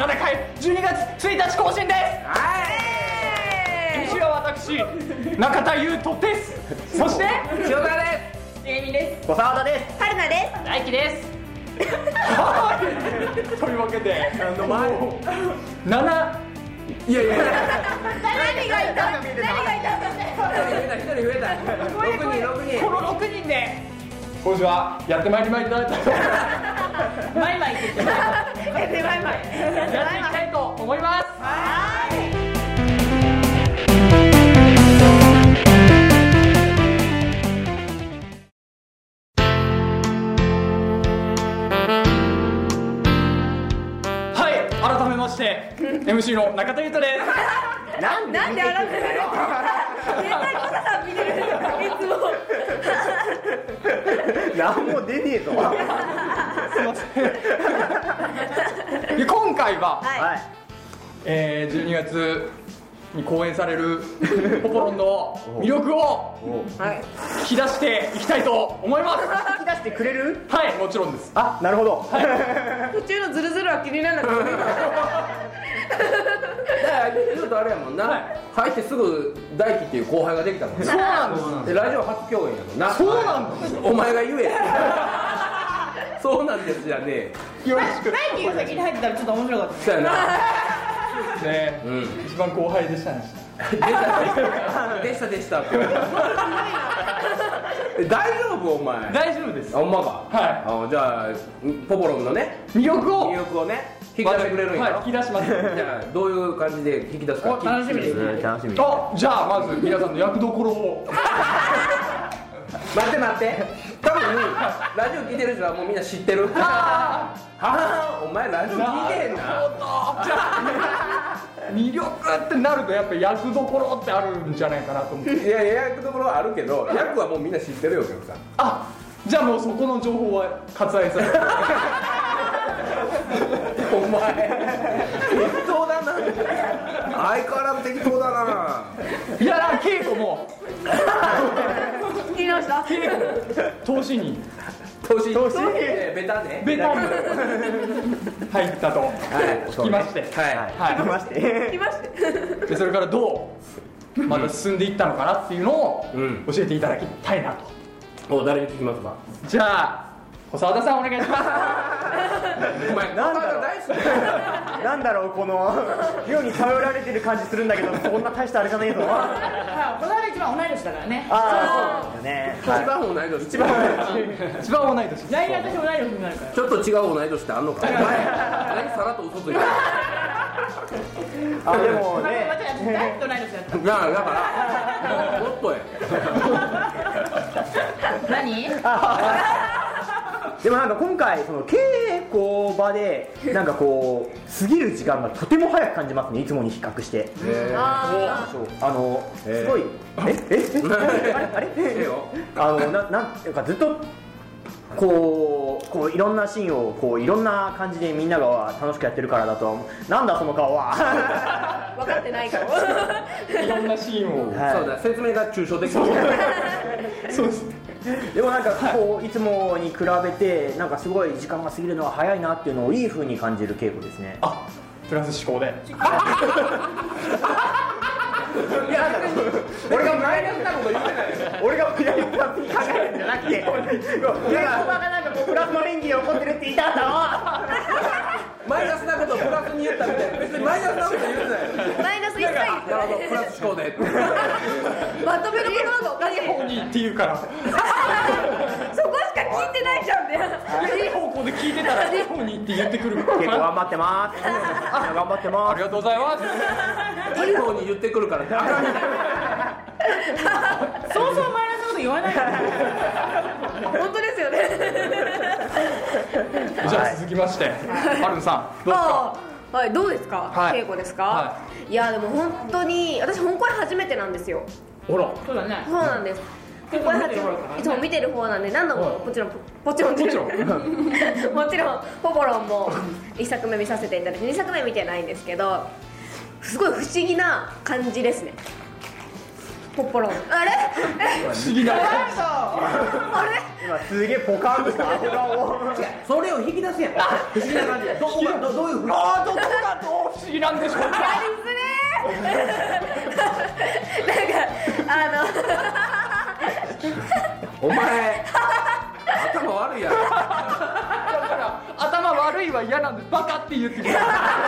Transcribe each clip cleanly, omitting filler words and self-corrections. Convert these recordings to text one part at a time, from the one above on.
37回12月1日更新です。MC は私中田優斗です。そして塩田です。 ゆうみです。 小沢田です。 春菜です。 大輝です。というわけで何の前いやいや何がいた？何がいた？ 一人増えた6人この6人で今週はやってまいりまいただいたマイマイって言ってやってマイマイやっていきたいと思います。はい、改めまして MC の中田優斗です。 なんであなただよ。絶対コサさん見てるいつも。 何も出ねえぞ。 すいません。で今回は、 はい。 12月に公演されるポポロンの魅力を引き出していきたいと思います。 引き出してくれる？ はい、もちろんです。 あ、なるほど。 途中のズルズルは気にならなくて。 ちょっとあれやもんな、入ってすぐ大輝っていう後輩ができたもんね。 そうなんです。 でラジオ初共演やもんな。 そうなんです。 お前が言え。そうなんですじゃねえ。 よろしく。 大輝が先に入ってたらちょっと面白かった。 そうやな。 ね、一番後輩でしたね。 でしたって。大丈夫お前？ 大丈夫です。 ほんまか。 はじゃあポポロンのねい。魅力をね引き出してくれるんやろ。 はい、引き出します。 じゃあどういう感じで引き出すか楽しみですね。 楽しみ。 じゃあまず皆さんの役どころを。 待って多分ラジオ聞いてる人はもうみんな知ってる。はあお前ラジオ聞いてへんな。 魅力ってなるとやっぱ役どころってあるんじゃないかなと思って。 いや役どころはあるけど役はもうみんな知ってるよお客さん。 じゃあもうそこの情報は割愛されてる。 お前適当だな。相変わらず適当だな。 いや稽古も聞き直した。 稽古投資に投資ベタねベタに入ったと聞きまして、 聞きまして。 でそれからどうまた進んでいったのかなっていうのを教えていただきたいなと。 誰に聞きますか？ じゃあ小沢田さんお願いします。 お前なんなんだろうこの妙に頼られてる感じするんだけど、そんな大したあれじゃねえぞ。 この間一番同い年だからね。 ああ、そうだよね。 一番同い年。 一番同い年。 来年私同い年になるから。 ちょっと違う同い年ってあんのか。お前何さらっと嘘ついてる。 あ、でもね。 大輝と同い年だった。 だからもっとや。 何？ でもなんか今回その稽古場でなんかこう過ぎる時間がとても早く感じますね、いつもに比較して。すごいあれなんていうかずっとこういろんなシーンをこういろんな感じでみんなが楽しくやってるからだとはなんだその顔は分かってないかも。 いろんなシーンを。 そうだ説明が抽象的。 そうです。 でもなんかこういつもに比べてなんかすごい時間が過ぎるのは早いなっていうのをいい風に感じる稽古ですね。 プラス思考で。 いや俺がマイナスなこと言ってないよ。俺がプラスに考えるんじゃなくて、稽古場がなんかこうプラスの演技が起こってるって言いたかったの。 マイナスなことをプラスに言ったみたいな。別にマイナスなこと言ってない。 マイナス一切言ってない。 プラス思考で。 まとめることがおかしい。 方にっていうから。 そこしか聞いてないじゃんね。 いい方向で聞いてたらいい方にって言ってくる。 結構頑張ってます。頑張ってます。 ありがとうございます。 いい方に言ってくるから。 そうそうマイナスのこと言わないから。本当ですよね。 じゃあ続きまして春菜さんどうですか？ はい、どうですか？稽古ですか？いやでも本当に私本公演初めてなんですよ。 ほら。 そうだね。そうなんです。本公演いつも見てる方なんで何度ももちろんもちろんポポロンも1作目見させていただいて2作目見てないんですけど、すごい不思議な感じですね。 ポッポロンあれ不思議なあれ今すげえポカーンとしたアホ顔をそれを引き出すやん不思議な感じでどこがどういうふうにどこがどう不思議なんでしょうかやりづれなんかお前頭悪いやろだから頭悪いは嫌なんですバカって言ってくるい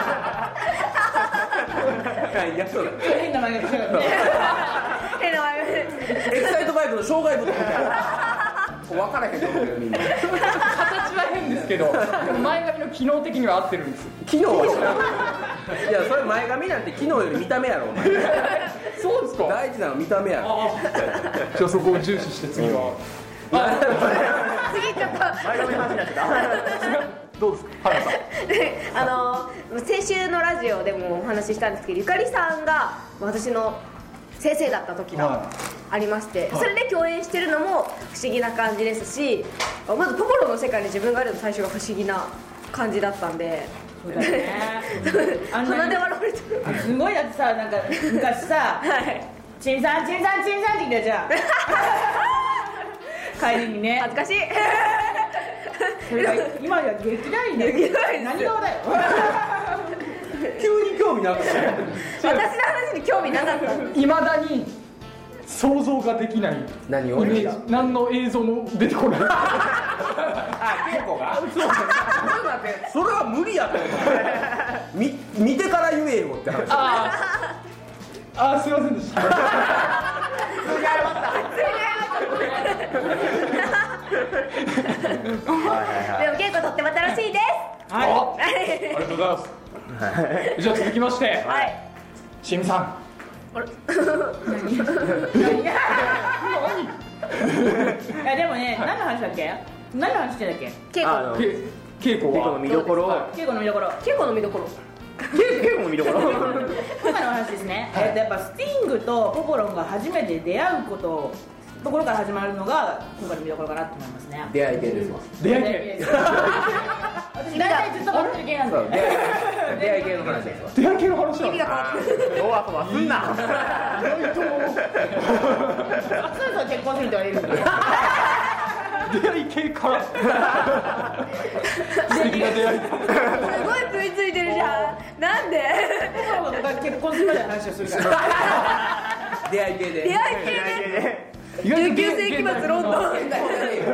やそうだ変な前が来たからね変な前エキサイトバイクの障害物みたいな分からへんと思うよみんな形は変ですけどでも前髪の機能的には合ってるんです。 機能は知らんいやそれ前髪なんて機能より見た目やろお前そうですか。 大事なの見た目やろじゃあそこを重視して次は、 次ちょっと前髪の話になってたどうですか原さん。 先週のラジオでもお話ししたんですけど、ゆかりさんが私の先生だった時がありまして、それで共演してるのも不思議な感じですし、まずポポロの世界に自分がいるの最初が不思議な感じだったんで、 そうだよね鼻で笑われてる。 すごいだってさ、なんか昔さ「チンさんチンさんチンさん」って言ったじゃん帰りにね恥ずかしい。 それが今では劇団員だよ劇団員何顔だよ急に興味なくて私の話に興味なかった。 いまだに想像ができない何をイメージ、何の映像も出てこないあ、稽古がそう待ってそれは無理やと思う見てから言えよって話あーすいませんでしたでも稽古とっても楽しいです。 ありがとうございますじゃあ続きまして、しみさん。 いやでもね、何の話だっけ？何の話してたっけ？ 稽古はの見どころ稽古の見どころ。 稽古の見どころ。 稽古の見どころ今回の話ですね。やっぱスティングとポポロンが初めて出会うところから始まるのが今回の見どころかなと思いますね。 出会い系ですわ出会い系私大体ずっと持ってる系なんだよね。 出会い系の話ですわ出会い系の話なんです意味が変わってくる。 そわすんなそろそろ結婚するって言われるんだよ。 出会い系から素敵な出会いすごい食いついてるじゃん。なんで？ ポポロンが結婚するまでの話をするから出会い系で出会い系で。19世紀末ロンドン。出会い系。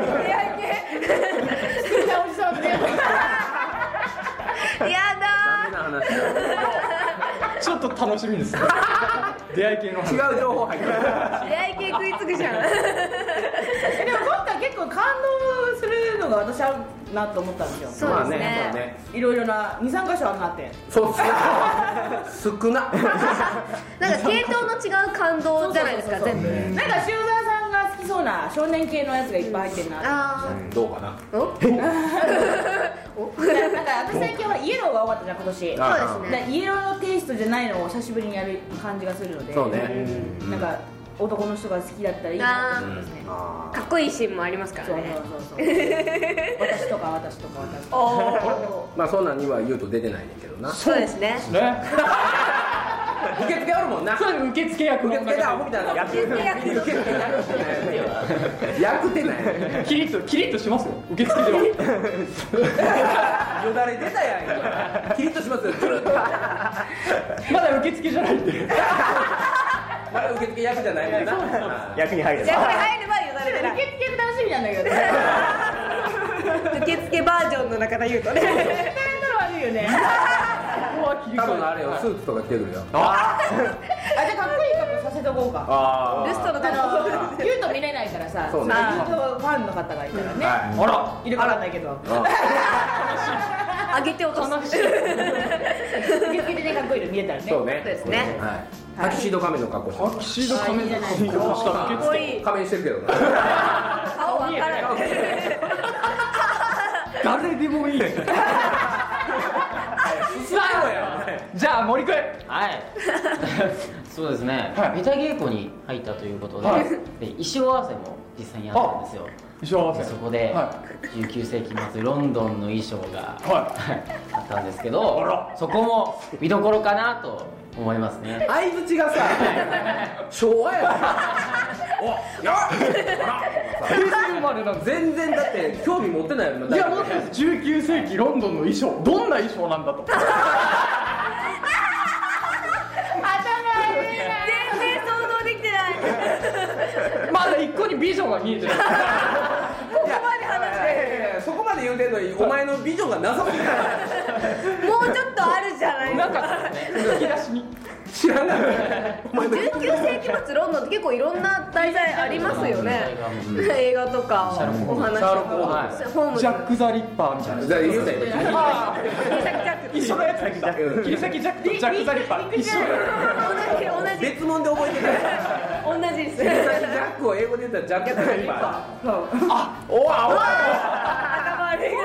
好きなおじさんってやダメだな話ちょっと楽しみですね出会い系の話違う情報入ってるー。出会い系食いつくじゃん。 でも今回結構感動するのが私はなと思ったんですよ。 そうですまあね。 ねいろいろな2、3箇所あるなって。 そうっす少ななんか系統の違う感動じゃないですか、全部。 なんか塩沢さんが好きそうな少年系のやつがいっぱい入ってるな。 あどうかなあ。お？ なんか私最近はイエローが多かったじゃん今年。 そうですね。 イエローのテイストじゃないのを久しぶりにやる感じがするので。 そうねなんか男の人が好きだったらいいなと思いますね。 かっこいいシーンもありますからそうね。 そう私とか私とか私とか。 おまあそんなんには言うと出てないねんけどなそうですね。 ね受付あるもんなそれ受付役の受付だアホみたいな受付役受付役ってないキリッとしますよ受付ではよだれ出たやん今キリッとしますよずるっとまだ受付じゃないんでまだ受付役じゃないもんな役に入るじゃあこれ入ればよだれ出ない。 受付楽しみなんだけど。 受付バージョンの中で言うとね。 絶対やったら悪いよね。 ここは切り多分替あれよスーツとか着てくるよじゃあかっこいい格好させとこうか。 あルストの格好。 言うと見れないからさ、 そうねずっとファンの方がいたらね、 はあらいるかわかんないけど、 上げて落とす。 受付でねかっこいいの見えたらね。 そうねそうですね。 はいタキシード仮面の格好してタキシード仮面の格好したかっこいい。 仮面してるけどな顔わからない。 誰でもいいそ進めろやじゃあ森くん。 はいそうですね、 はいネタ稽古に入ったということで、 はいで衣装合わせも実際にやったんですよ。 衣装合わせ。 でそこで、 は 19世紀末ロンドンの衣装が、 はあったんですけど、そこも見どころかなと思いますね。 相づちがさ昭和やおや平成生まれなんです。 全然だって興味持ってないよいやもっと19世紀ロンドンの衣装、どんな衣装なんだと。 全然想像できてないまだ一個にビジョンが見えてない。 ここまで話してそこまで言うてんのにお前のビジョンがなさすぎるもうちょっとあるじゃないですか。 引き出しに。 知らない 19世紀末ロンドンって結構いろんな題材ありますよね。映画とかお話とかホームズジャック・ザ・リッパーみたいな。 じゃあ言うたよ一緒のやつだけじゃん。切り裂きジャックとジャック・ザ・リッパー一緒。 同じ別物で覚えてない同じです。 ジャックを英語で言ったらジャック・ザ・リッパーおわおわ。 頭悪い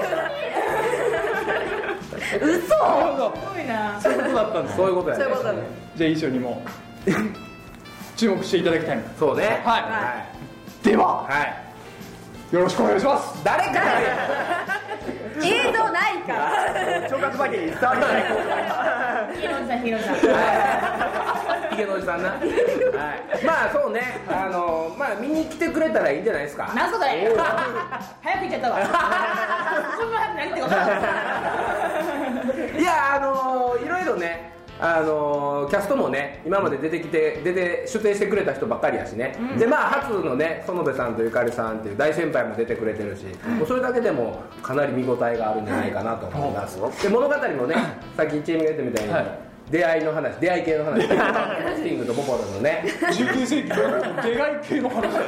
嘘。 すごいな。 そういうことだったんです。 そういうことやねそういうことね。 じゃあ衣装にも注目していただきたい。 そうねはい。でははいよろしくお願いします。 誰か映像ないから。 聴覚だけに伝わりないヒロさんヒロさん。 池野さんなまあそうねまあ見に来てくれたらいいんじゃないですかなんそれ。早く行っちゃったわ。そんな早く何ってこと。 いやいろいろねキャストもね今まで出て出演してくれた人ばっかりやしね、でまあ初のね園部さんとゆかりさんっていう大先輩も出てくれてるし、もうそれだけでもかなり見応えがあるんじゃないかなと思いますで物語もねさっきチームが言ったみたいに、出会い系の話スティングとポポロのね 19世紀の出会い系の話だよ。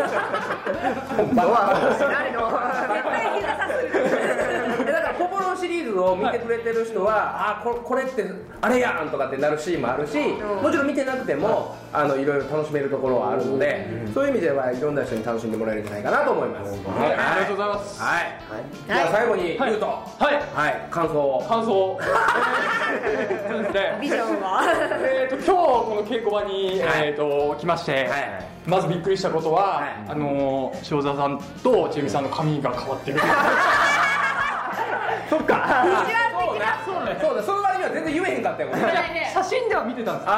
誰の絶対膝さす。 だからポポロシリーズを見てくれてる人は、これってあれやんとかってなるシーンもあるし、もちろん見てなくてもいろいろ楽しめるところはあるので、そういう意味ではいろんな人に楽しんでもらえるんじゃないかなと思います。 ありがとうございます。 はい。じゃあ最後に言うと、 はい感想を。 感想。そうですね。 ビジョンは。 今日この稽古場に来まして、まずびっくりしたことは塩沢さんと千恵美さんの髪が変わってる。 そっかそうだその割には全然言えへんかったよ。 写真では見てたんですよ。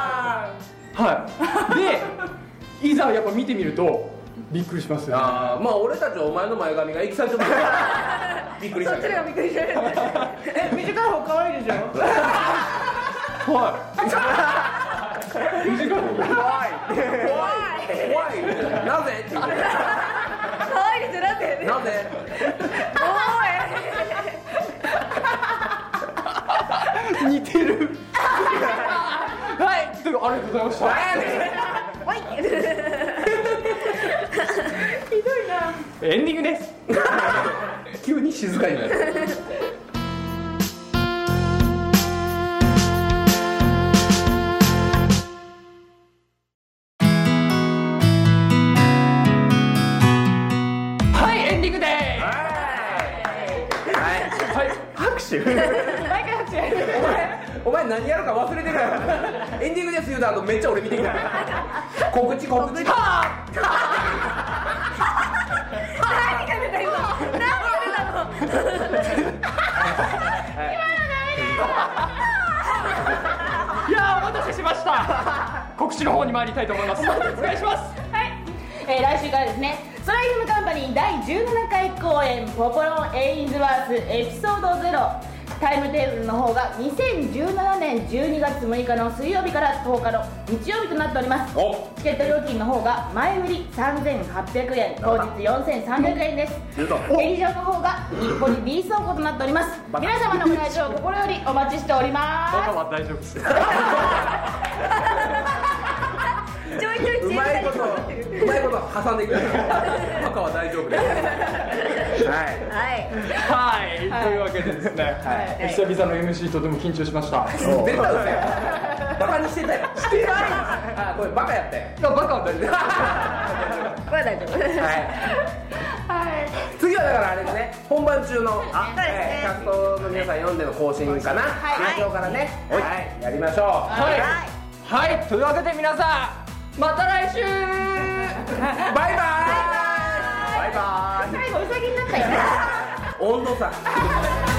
あはい。でいざやっぱ見てみるとびっくりしますよね。 まあ俺たちはお前の前髪が行き先とびっくりしたけど。 そっちがびっくりしてる。 短い方可愛いでしょ。 はい。短い方が怖いなぜって言って可愛いですよ。なんで。 なぜ似てる。はい。というありがとうございました。 おい。 ひどいな。 エンディングです。 急に静かになる。 はいエンディングです。 拍手毎回拍手。 お前何やるか忘れてるやろ。エンディングです言うた後めっちゃ俺見てきた。告知。 何が出た今。何が出たの。 いやーお待たせしました。告知の方に参りたいと思います。お願いします。 来週からですね、ソライフムカンパニー第17回公演ポポロンエインズワースエピソード0、タイムテーブルの方が2017年12月6日の水曜日から10日の日曜日となっております。チケット料金の方が前売り3800円、当日4300円です。劇場の方が日暮里 B 倉庫となっております。皆様のご来場を心よりお待ちしております。 バカは大丈夫です。 ちょいちょいうまいこと挟んでいく。赤は大丈夫です。 はいというわけでですね、久々の MC とても緊張しました。 絶対嘘や。バカにしてたよ。してない。これバカやったよ。 バカは大丈夫です。 これ大丈夫。 次はだからあれですね、本番中のキそうですねャストの皆さん読んでの更新かな、 はい今日からね、はい、やりましょう。 はいはい、というわけで皆さんまた来週バイバイバイバイ。 最後ウサギになったよね温度差